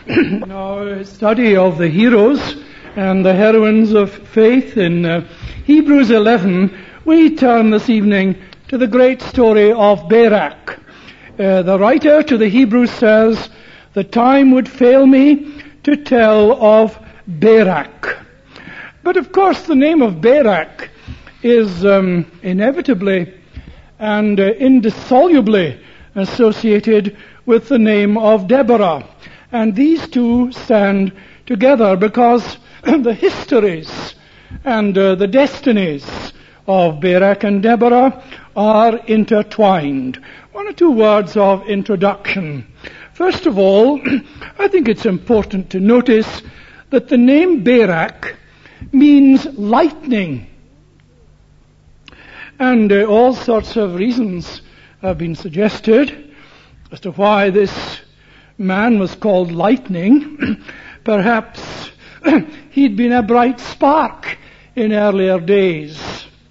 Our study of the heroes and the heroines of faith in Hebrews 11, we turn this evening to the great story of Barak. The writer to the Hebrews says, "The time would fail me to tell of Barak." But of course the name of Barak is inevitably and indissolubly associated with the name of Deborah. And these two stand together because the histories and the destinies of Barak and Deborah are intertwined. One or two words of introduction. First of all, I think it's important to notice that the name Barak means lightning. And all sorts of reasons have been suggested as to why this man was called Lightning. Perhaps he'd been a bright spark in earlier days.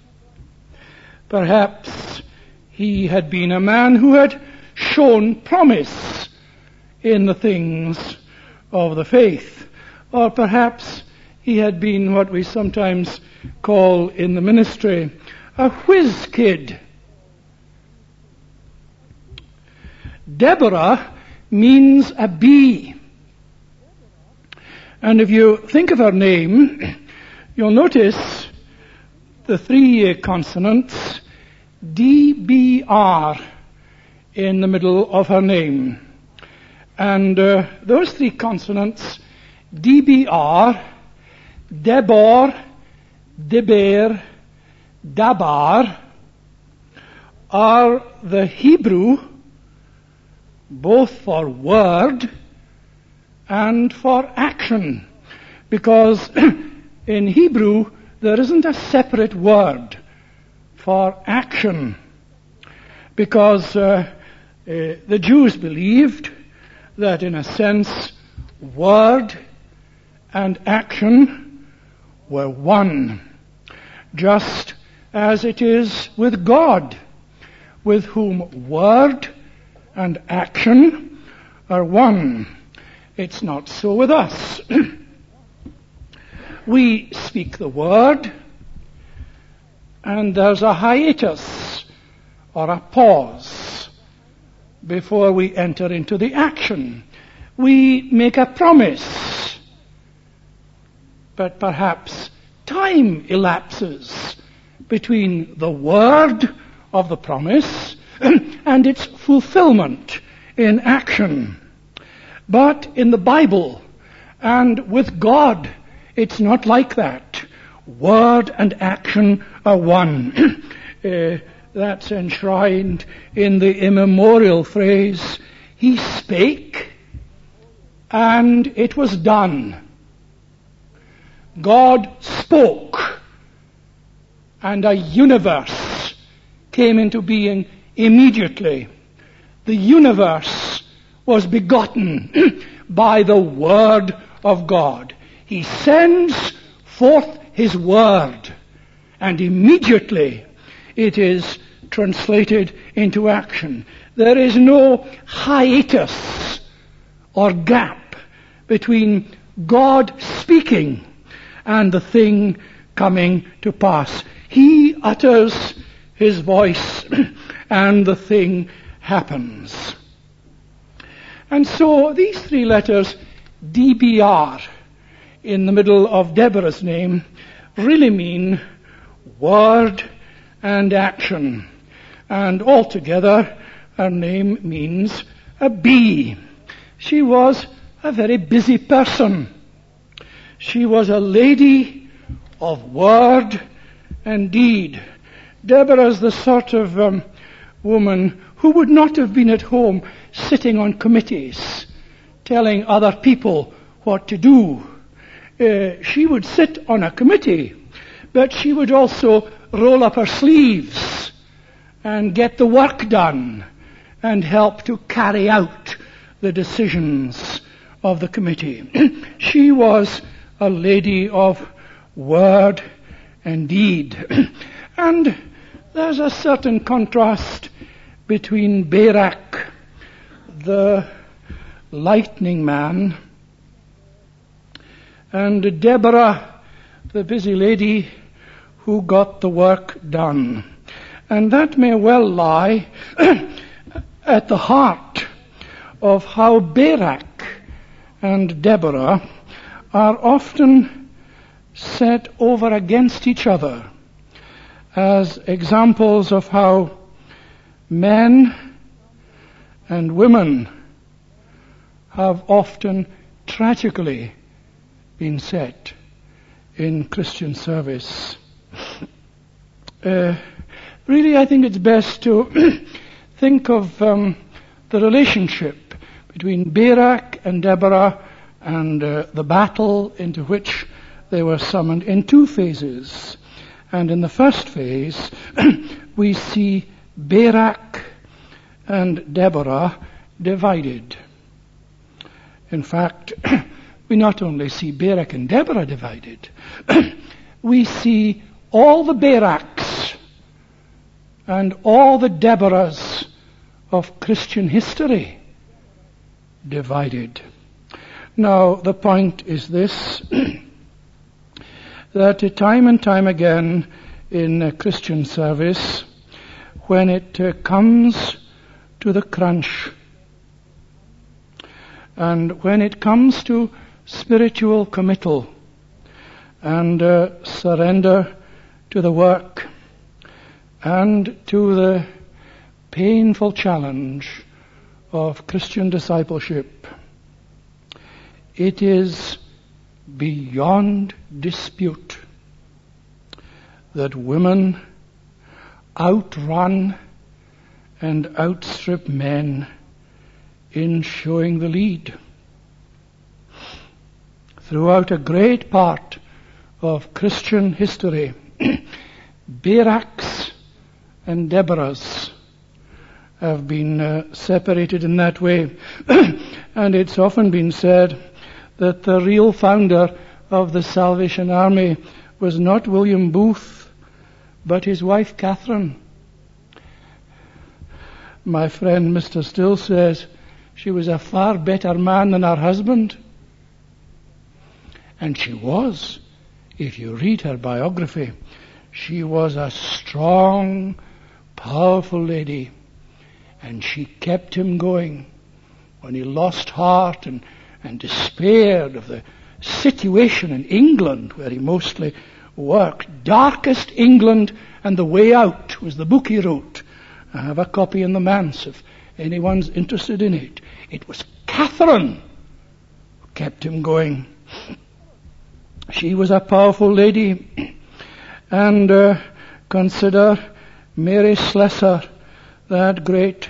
Perhaps he had been a man who had shown promise in the things of the faith. Or perhaps he had been what we sometimes call in the ministry a whiz kid. Deborah means a bee. And if you think of her name, you'll notice the three consonants DBR in the middle of her name. And those three consonants, DBR, Debor, Deber, Dabar, are the Hebrew both for word and for action, because in Hebrew there isn't a separate word for action, because the Jews believed that in a sense word and action were one, just as it is with God, with whom word and action are one. It's not so with us. We speak the word, and there's a hiatus or a pause before we enter into the action. We make a promise, but perhaps time elapses between the word of the promise and its fulfillment in action. But in the Bible and with God, it's not like that. Word and action are one. That's enshrined in the immemorial phrase, "He spake, and it was done." God spoke, and a universe came into being immediately. The universe was begotten by the Word of God. He sends forth His Word, and immediately it is translated into action. There is no hiatus or gap between God speaking and the thing coming to pass. He utters His voice and the thing happens. And so these three letters, DBR, in the middle of Deborah's name, really mean word and action. And altogether, her name means a bee. She was a very busy person. She was a lady of word and deed. Deborah is the sort of woman who would not have been at home sitting on committees, telling other people what to do. She would sit on a committee, but she would also roll up her sleeves and get the work done and help to carry out the decisions of the committee. She was a lady of word and deed. And there's a certain contrast between Barak, the lightning man, and Deborah, the busy lady who got the work done. And that may well lie at the heart of how Barak and Deborah are often set over against each other as examples of how men and women have often tragically been set in Christian service. Really, I think it's best to think of the relationship between Barak and Deborah and the battle into which they were summoned in two phases. And in the first phase, we see Barak and Deborah divided. In fact, we not only see Barak and Deborah divided, we see all the Baraks and all the Deborahs of Christian history divided. Now, the point is this, that time and time again in Christian service, when it comes to the crunch, and when it comes to spiritual committal and surrender to the work and to the painful challenge of Christian discipleship, it is beyond dispute that women outrun and outstrip men in showing the lead. Throughout a great part of Christian history, Baraks and Deborahs have been separated in that way. And it's often been said that the real founder of the Salvation Army was not William Booth, but his wife Catherine. My friend Mr. Still says she was a far better man than her husband. And she was. If you read her biography, she was a strong, powerful lady. And she kept him going when he lost heart and despaired of the situation in England where he mostly worked. Darkest England and the Way Out was the book he wrote. I have a copy in the manse if anyone's interested in it. It was Catherine who kept him going. She was a powerful lady. And consider Mary Slessor, that great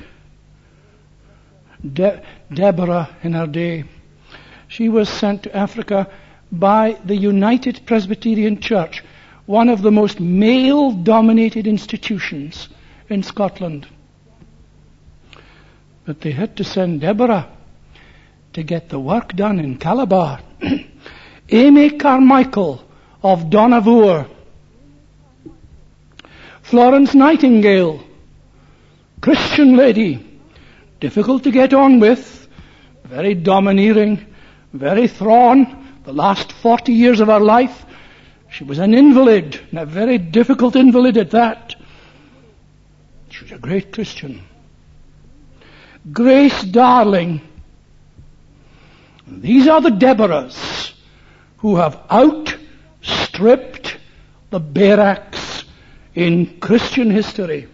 Deborah in her day. She was sent to Africa by the United Presbyterian Church, one of the most male-dominated institutions in Scotland. But they had to send Deborah to get the work done in Calabar. Amy Carmichael of Dohnavur, Florence Nightingale, Christian lady, difficult to get on with, very domineering, very thrawn. The last 40 years of her life, she was an invalid, and a very difficult invalid at that. She was a great Christian. Grace Darling. These are the Deborahs who have outstripped the Baraks in Christian history.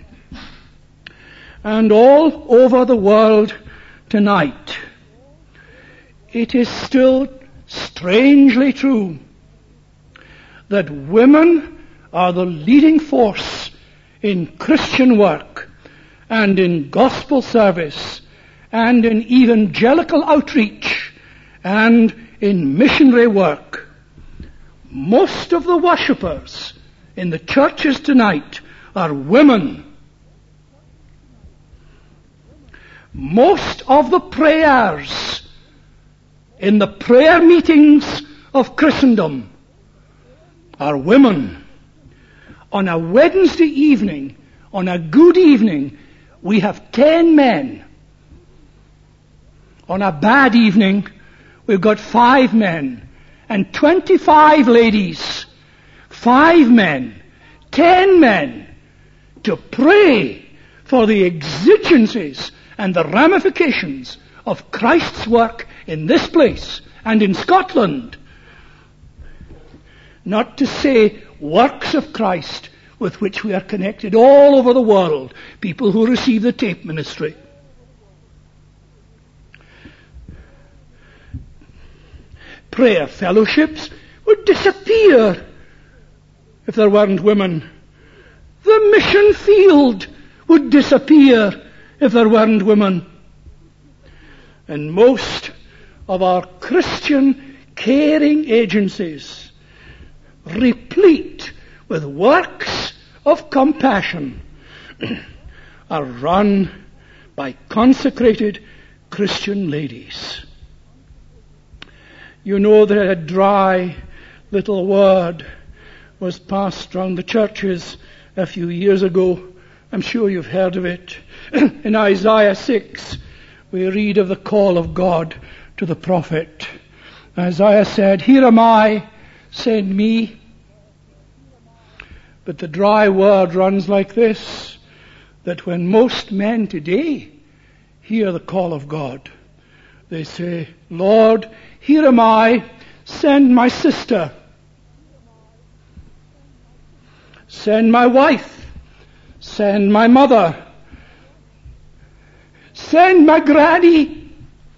And all over the world tonight, it is still strangely true that women are the leading force in Christian work and in gospel service and in evangelical outreach and in missionary work. Most of the worshippers in the churches tonight are women. Most of the prayers in the prayer meetings of Christendom are women. On a Wednesday evening, on a good evening, we have 10 men. On a bad evening, we've got 5 men. and 25 ladies, 5 men, 10 men, to pray for the exigencies and the ramifications of Christ's work in this place and in Scotland. Not to say works of Christ with which we are connected all over the world, people who receive the tape ministry. Prayer fellowships would disappear if there weren't women. The mission field would disappear if there weren't women. And most of our Christian caring agencies, replete with works of compassion, are run by consecrated Christian ladies. You know that a dry little word was passed round the churches a few years ago. I'm sure you've heard of it. In Isaiah 6, we read of the call of God to the prophet. Isaiah said, "Here am I, send me." But the dry word runs like this, that when most men today hear the call of God, they say, "Lord, here am I, send my sister, send my wife, send my mother, send my granny,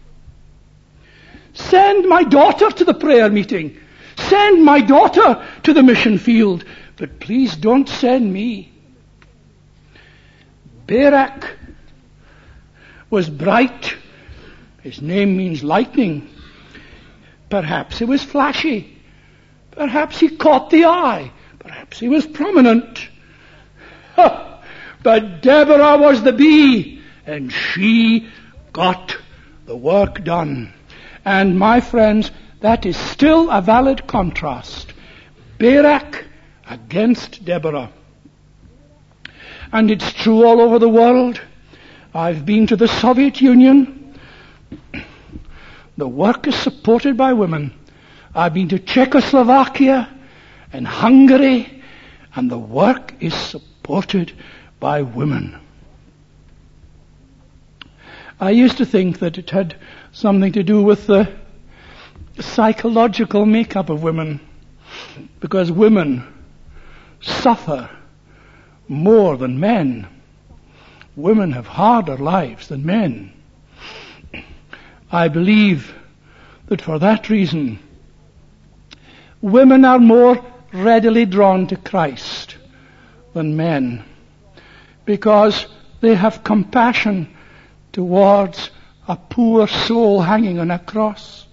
send my daughter to the prayer meeting, send my daughter to the mission field, but please don't send me." Barak was bright. His name means lightning. Perhaps he was flashy. Perhaps he caught the eye. Perhaps he was prominent. But Deborah was the bee, and she got the work done. And my friends, that is still a valid contrast. Barak against Deborah. And it's true all over the world. I've been to the Soviet Union. The work is supported by women. I've been to Czechoslovakia and Hungary, and the work is supported by women. I used to think that it had something to do with the psychological makeup of women, because women suffer more than men. Women have harder lives than men. I believe that for that reason, women are more readily drawn to Christ than men, because they have compassion towards a poor soul hanging on a cross.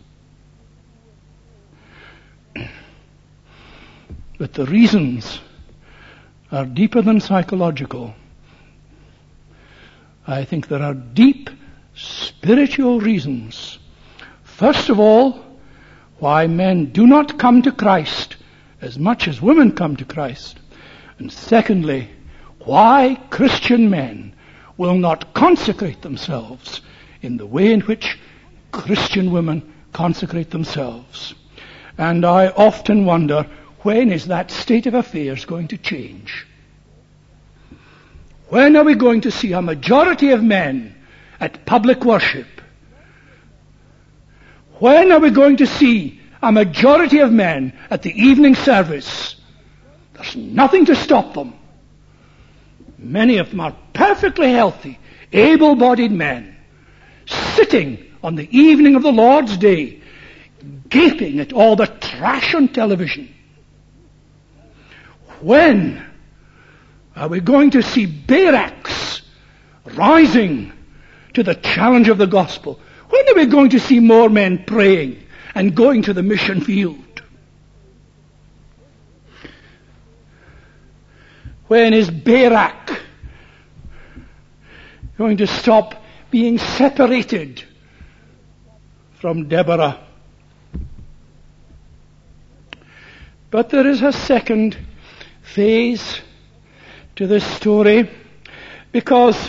But the reasons are deeper than psychological. I think there are deep spiritual reasons. First of all, why men do not come to Christ as much as women come to Christ. And secondly, why Christian men will not consecrate themselves in the way in which Christian women consecrate themselves. And I often wonder, when is that state of affairs going to change? When are we going to see a majority of men at public worship? When are we going to see a majority of men at the evening service? There's nothing to stop them. Many of them are perfectly healthy, able-bodied men, sitting on the evening of the Lord's Day, gaping at all the trash on television. When are we going to see Baraks rising to the challenge of the gospel? When are we going to see more men praying and going to the mission field? When is Barak going to stop being separated from Deborah? But there is a second phase to this story, because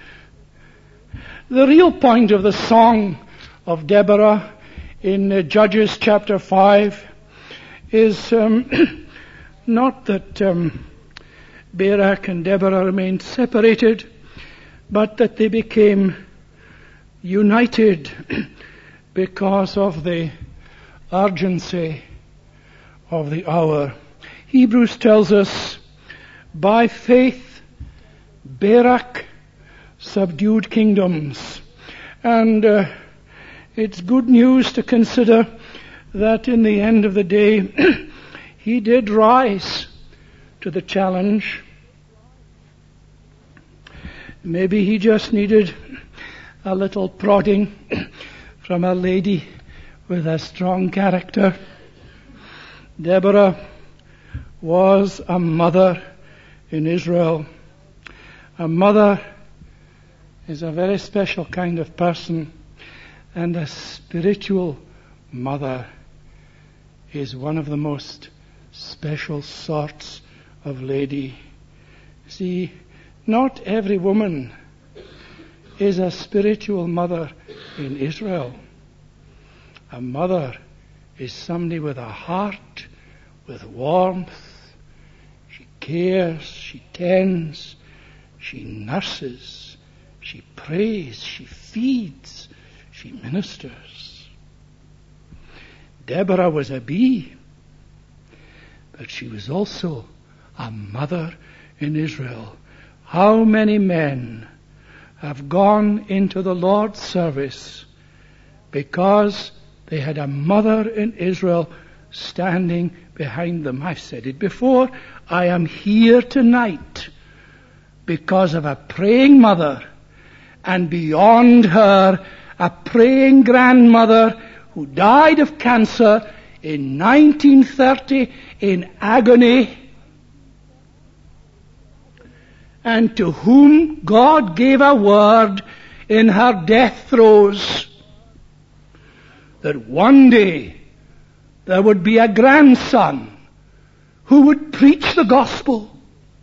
the real point of the song of Deborah in Judges chapter 5 is not that Barak and Deborah remained separated, but that they became united because of the urgency of the hour. Hebrews tells us, by faith Barak subdued kingdoms. And it's good news to consider that in the end of the day he did rise to the challenge. Maybe he just needed a little prodding from a lady with a strong character. Deborah was a mother in Israel. A mother is a very special kind of person, and a spiritual mother is one of the most special sorts of lady. See, not every woman is a spiritual mother in Israel. A mother is somebody with a heart, with warmth. She cares, she tends, she nurses, she prays, she feeds, she ministers. Deborah was a bee, but she was also a mother in Israel. How many men have gone into the Lord's service because they had a mother in Israel standing behind them? I've said it before. I am here tonight because of a praying mother, and beyond her, a praying grandmother who died of cancer in 1930 in agony, and to whom God gave a word in her death throes that one day there would be a grandson who would preach the gospel.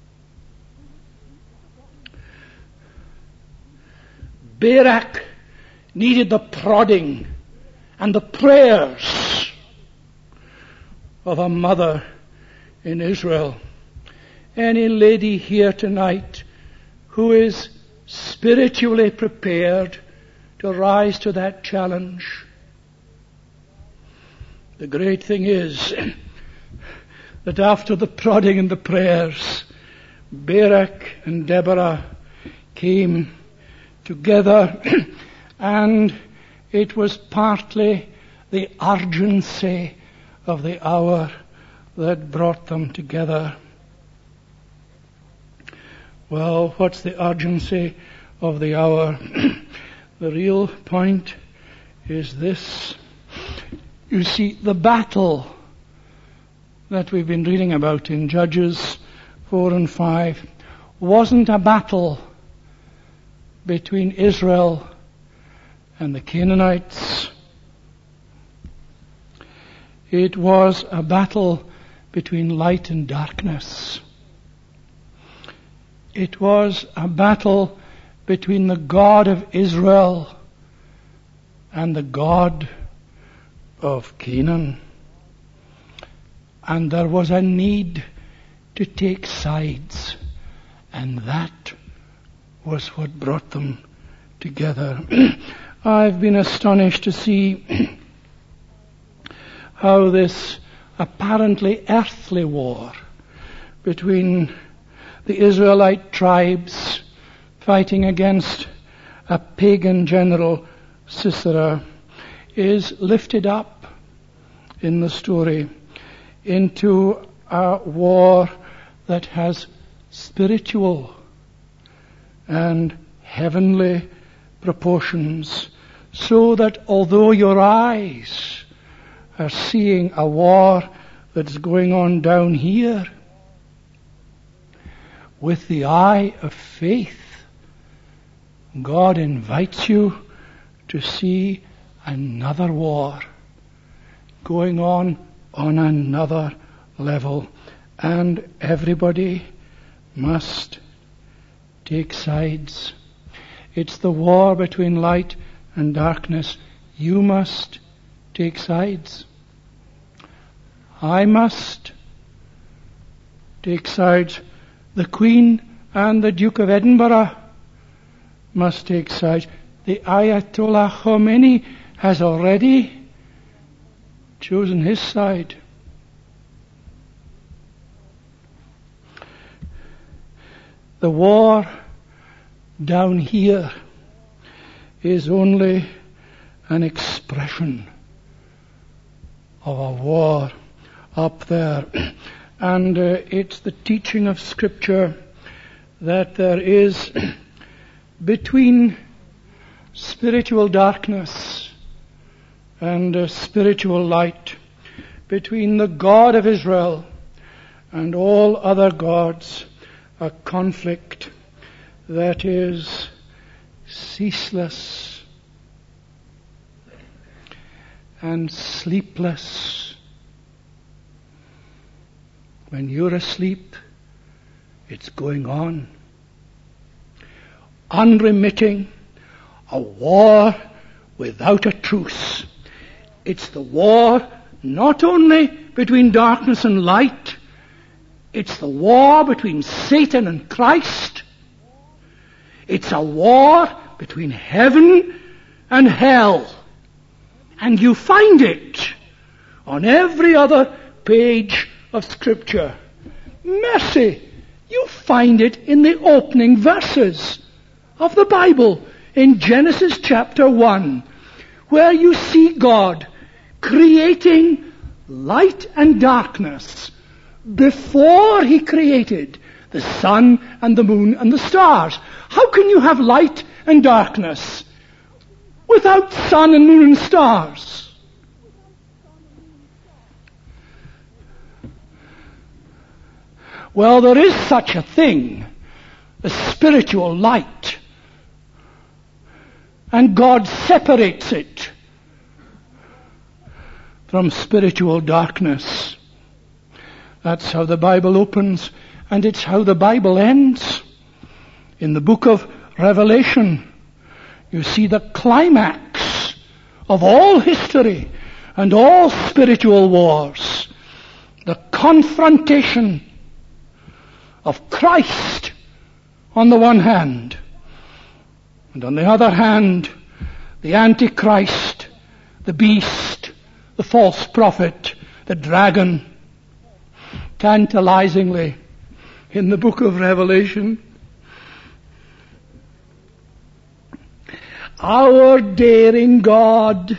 Barak needed the prodding and the prayers of a mother in Israel. Any lady here tonight who is spiritually prepared to rise to that challenge? The great thing is that after the prodding and the prayers, Barak and Deborah came together, and it was partly the urgency of the hour that brought them together. Well, what's the urgency of the hour? The real point is this. You see, the battle that we've been reading about in Judges 4 and 5 wasn't a battle between Israel and the Canaanites. It was a battle between light and darkness. It was a battle between the God of Israel and the God of Canaan. And there was a need to take sides, and that was what brought them together. I've been astonished to see how this apparently earthly war between the Israelite tribes fighting against a pagan general, Sisera, is lifted up in the story into a war that has spiritual and heavenly proportions, so that although your eyes are seeing a war that's going on down here, with the eye of faith, God invites you to see another war going on another level, and everybody must take sides. It's the war between light and darkness. You must take sides. I must take sides. The Queen and the Duke of Edinburgh must take sides. The Ayatollah Khomeini has already chosen his side. The war down here is only an expression of a war up there. And it's the teaching of Scripture that there is between spiritual darkness and spiritual light, between the God of Israel and all other gods, a conflict that is ceaseless and sleepless. When you're asleep, it's going on. Unremitting, a war without a truce. It's the war not only between darkness and light, it's the war between Satan and Christ. It's a war between heaven and hell. And you find it on every other page of Scripture. Mercy, you find it in the opening verses of the Bible in Genesis chapter 1, where you see God creating light and darkness before He created the sun and the moon and the stars. How can you have light and darkness without sun and moon and stars? Well, there is such a thing as spiritual light, and God separates it from spiritual darkness. That's how the Bible opens, and it's how the Bible ends. In the book of Revelation, you see the climax of all history and all spiritual wars. The confrontation of Christ on the one hand, and on the other hand, the Antichrist, the beast, the false prophet, the dragon. Tantalizingly, in the book of Revelation, our daring God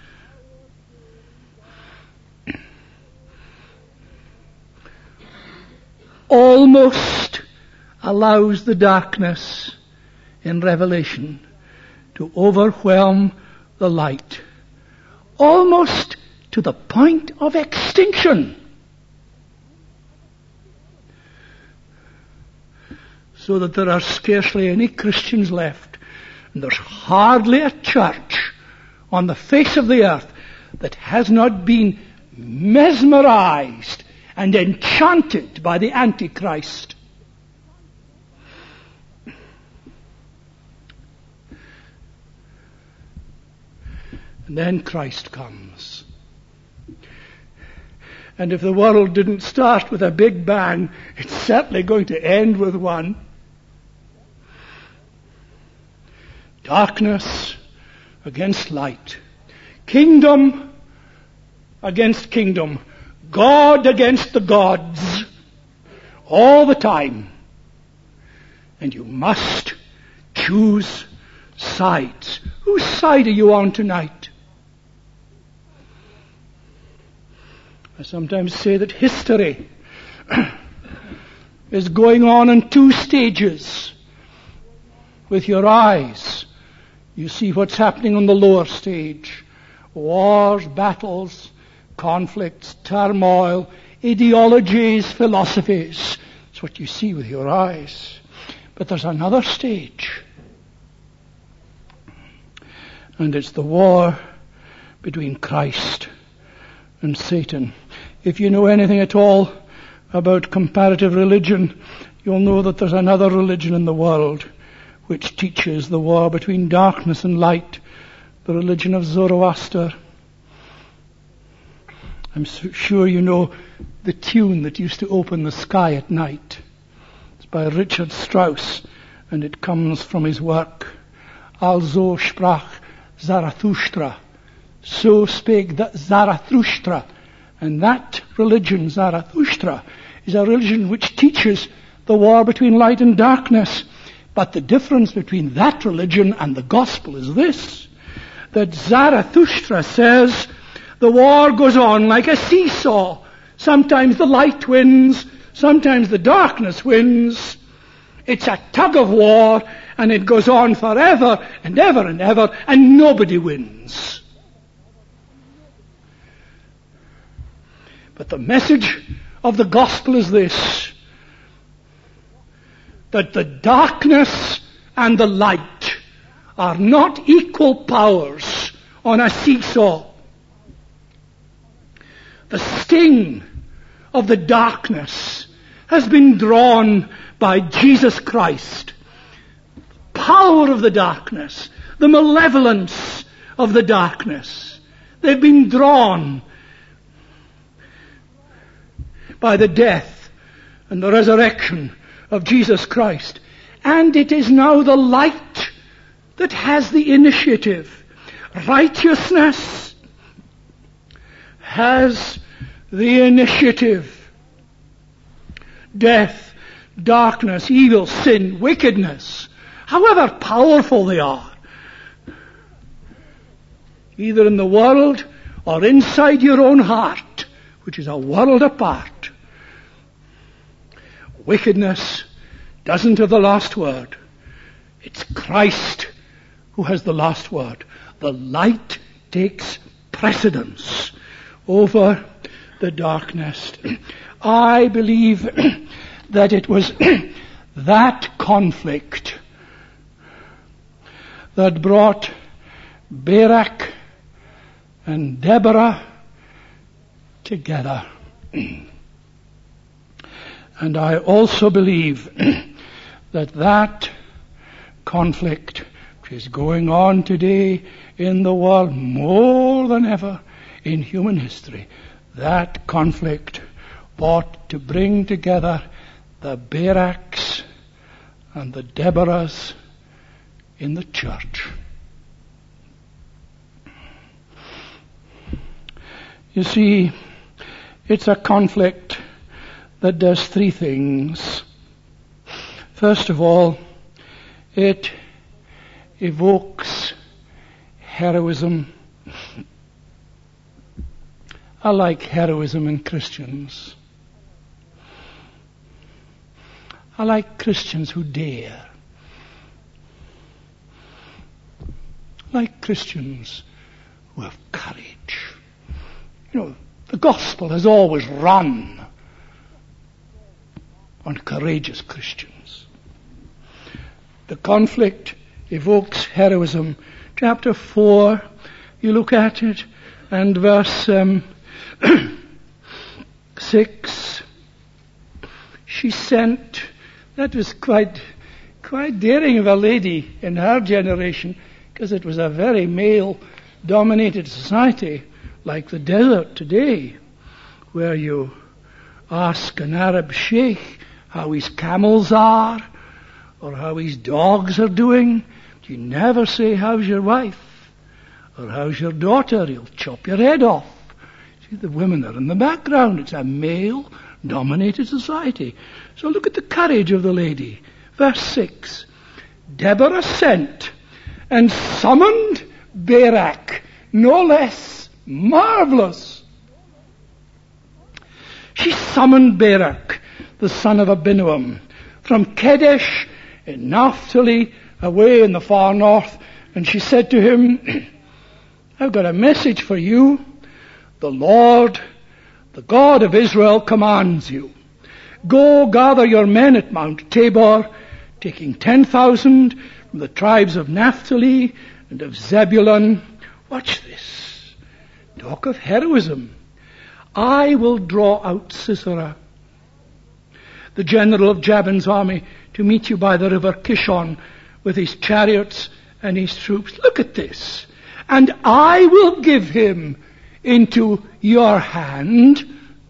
almost allows the darkness in Revelation to overwhelm the light, almost to the point of extinction. So that there are scarcely any Christians left, and there's hardly a church on the face of the earth that has not been mesmerized and enchanted by the Antichrist. And then Christ comes. And if the world didn't start with a big bang, it's certainly going to end with one. Darkness against light. Kingdom against kingdom. God against the gods. All the time. And you must choose sides. Whose side are you on tonight? I sometimes say that history is going on in two stages. With your eyes, you see what's happening on the lower stage. Wars, battles, conflicts, turmoil, ideologies, philosophies. It's what you see with your eyes. But there's another stage. And it's the war between Christ and Satan. If you know anything at all about comparative religion, you'll know that there's another religion in the world which teaches the war between darkness and light, the religion of Zoroaster. I'm sure you know the tune that used to open the sky at night. It's by Richard Strauss, and it comes from his work. Also sprach Zarathustra. So spake Zarathustra. And that religion, Zarathustra, is a religion which teaches the war between light and darkness. But the difference between that religion and the gospel is this, that Zarathustra says the war goes on like a seesaw. Sometimes the light wins, sometimes the darkness wins. It's a tug of war, and it goes on forever and ever and ever, and nobody wins. But the message of the gospel is this, that the darkness and the light are not equal powers on a seesaw. The sting of the darkness has been drawn by Jesus Christ. Power of the darkness, the malevolence of the darkness, they've been drawn by the death and the resurrection of Jesus Christ. And it is now the light that has the initiative. Righteousness has the initiative. Death, darkness, evil, sin, wickedness, however powerful they are, either in the world or inside your own heart, which is a world apart, wickedness doesn't have the last word. It's Christ who has the last word. The light takes precedence over the darkness. I believe that it was that conflict that brought Barak and Deborah together. And I also believe that conflict, which is going on today in the world more than ever in human history, that conflict ought to bring together the Baraks and the Deborahs in the church. You see, it's a conflict that does three things. First of all, it evokes heroism. I like heroism in Christians. I like Christians who dare. I like Christians who have courage. You know, the gospel has always run on courageous Christians. The conflict evokes heroism. Chapter 4, you look at it, and verse 6, she sent, that was quite daring of a lady in her generation, because it was a very male-dominated society, like the desert today, where you ask an Arab sheikh how his camels are, or how his dogs are doing. You never say, how's your wife? Or how's your daughter? He'll chop your head off. See, the women are in the background. It's a male-dominated society. So look at the courage of the lady. Verse 6. Deborah sent and summoned Barak, no less. Marvelous. She summoned Barak, the son of Abinoam, from Kadesh in Naphtali, away in the far north, and she said to him, I've got a message for you. The Lord, the God of Israel, commands you. Go gather your men at Mount Tabor, taking 10,000 from the tribes of Naphtali and of Zebulun. Watch this. Talk of heroism. I will draw out Sisera, the general of Jabin's army, to meet you by the river Kishon with his chariots and his troops. Look at this. And I will give him into your hand.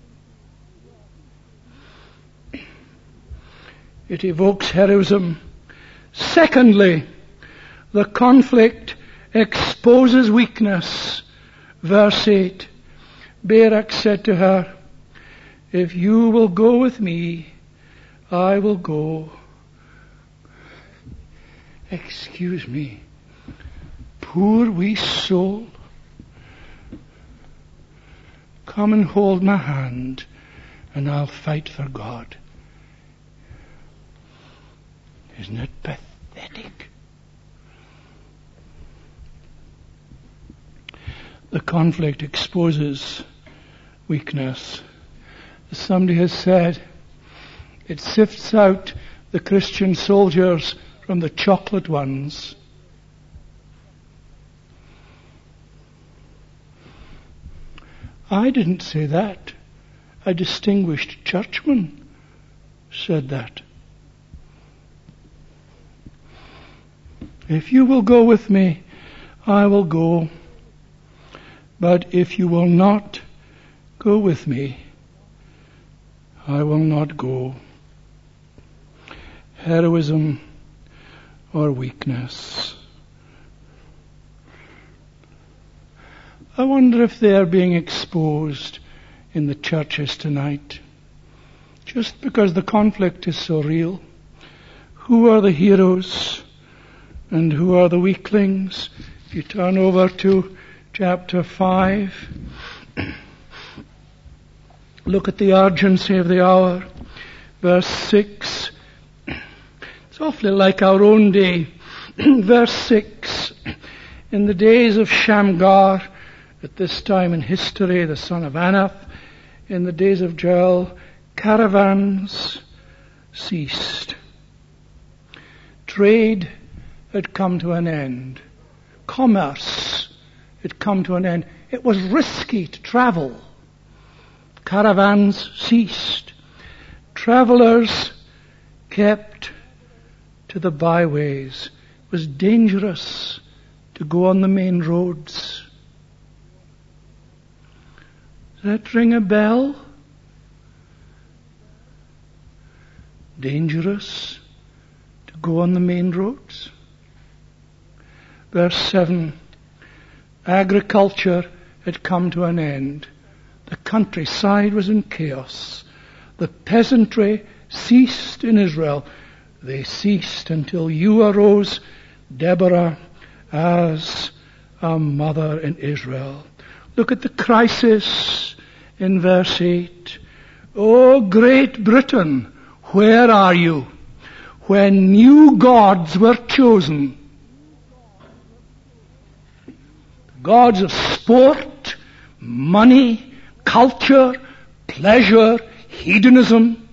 It evokes heroism. Secondly, the conflict exposes weakness. Verse 8, Barak said to her, if you will go with me, I will go. Excuse me, poor wee soul. Come and hold my hand, and I'll fight for God. Isn't it pathetic? The conflict exposes weakness. As somebody has said, it sifts out the Christian soldiers from the chocolate ones. I didn't say that. A distinguished churchman said that. If you will go with me, I will go. But if you will not go with me, I will not go. Heroism or weakness. I wonder if they are being exposed in the churches tonight. Just because the conflict is so real. Who are the heroes and who are the weaklings? If you turn over to chapter 5, look at the urgency of the hour. Verse 6. It's awfully like our own day. Verse 6. In the days of Shamgar, at this time in history, the son of Anath, in the days of Joel, caravans ceased. Trade had come to an end. Commerce had come to an end. It was risky to travel. Caravans ceased. Travelers kept to the byways. It was dangerous to go on the main roads. Does that ring a bell? Dangerous to go on the main roads. Verse 7. Agriculture had come to an end. The countryside was in chaos. The peasantry ceased in Israel. They ceased until you arose, Deborah, as a mother in Israel. Look at the crisis in verse 8. Oh, Great Britain, where are you? When new gods were chosen, gods of sport, money, culture, pleasure, hedonism.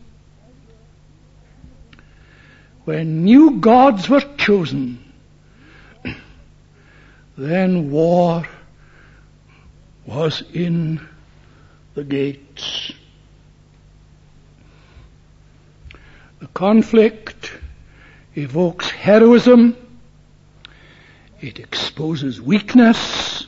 When new gods were chosen, then war was in the gates. The conflict evokes heroism. It exposes weakness.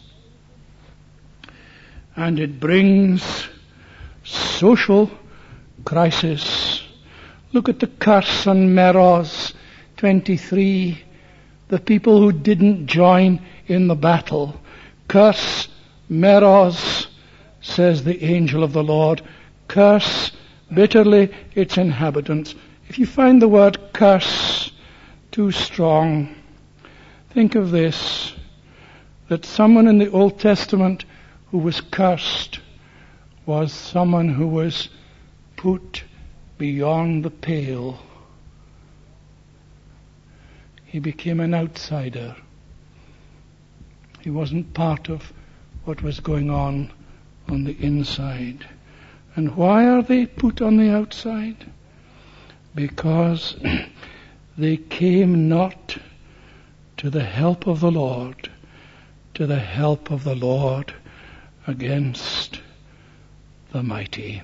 And it brings social crisis. Look at the curse on Meroz 23. The people who didn't join in the battle. Curse Meroz, says the angel of the Lord. Curse bitterly its inhabitants. If you find the word curse too strong, think of this, that someone in the Old Testament who was cursed was someone who was put beyond the pale. He became an outsider. He wasn't part of what was going on the inside. And why are they put on the outside? Because they came not to the help of the Lord, to the help of the Lord against the mighty.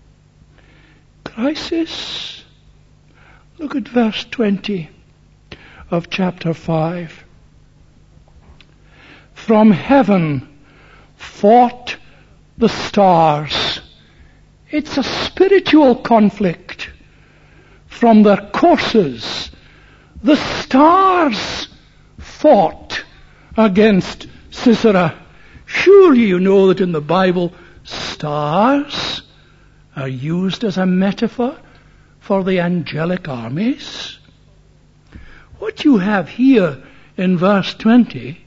Crisis. Look at verse 20 of chapter 5. From heaven fought the stars. It's a spiritual conflict. From their courses, the stars fought against Sisera. Surely you know that in the Bible, stars are used as a metaphor for the angelic armies. What you have here in verse 20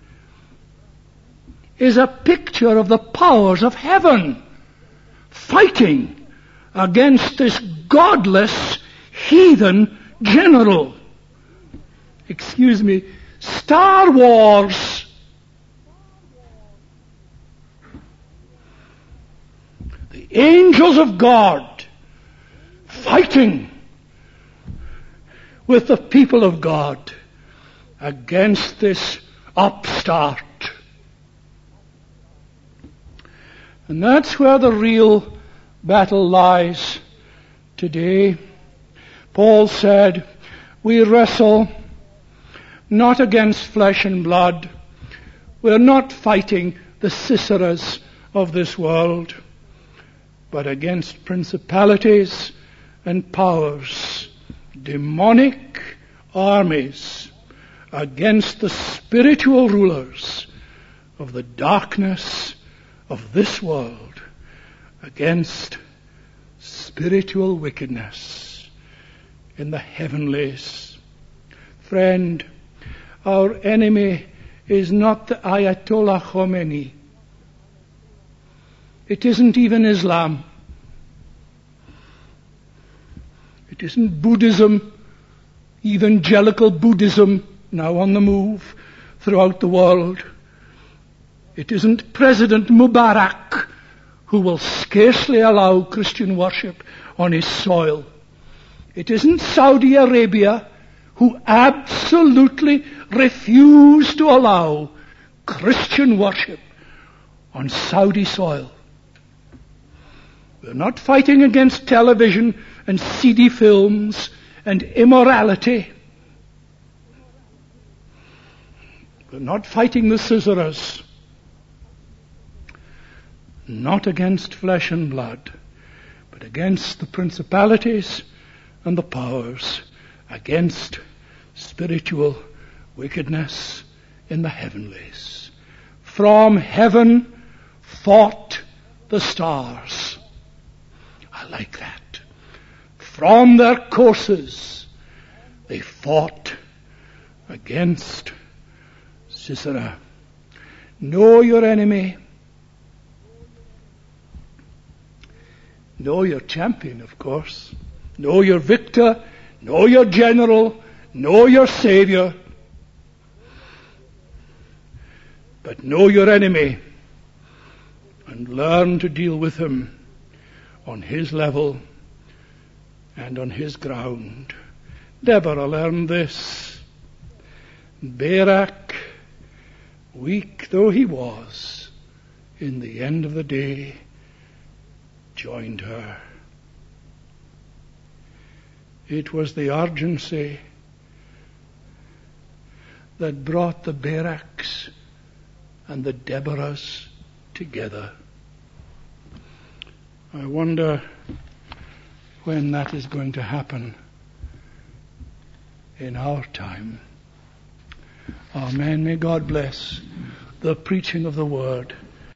is a picture of the powers of heaven fighting against this godless heathen general. Excuse me, Star Wars. The angels of God fighting with the people of God against this upstart. And that's where the real battle lies today. Paul said, we wrestle not against flesh and blood. We're not fighting the Siseras of this world, but against principalities and powers, demonic armies, against the spiritual rulers of the darkness of this world, against spiritual wickedness in the heavenlies. Friend, our enemy is not the Ayatollah Khomeini. It isn't even Islam. It isn't Buddhism, evangelical Buddhism, now on the move throughout the world. It isn't President Mubarak, who will scarcely allow Christian worship on his soil. It isn't Saudi Arabia, who absolutely refuse to allow Christian worship on Saudi soil. We're not fighting against television and CD films and immorality. We're not fighting the Siseras. Not against flesh and blood, but against the principalities and the powers, against spiritual wickedness in the heavenlies. From heaven fought the stars. I like that. From their courses they fought against Sisera. Know your enemy. Know your champion, of course. Know your victor. Know your general. Know your savior. But know your enemy and learn to deal with him on his level and on his ground. Deborah learned this. Barak, weak though he was, in the end of the day, joined her. It was the urgency that brought the Baraks and the Deborahs together. I wonder when that is going to happen in our time. Amen. May God bless the preaching of the word.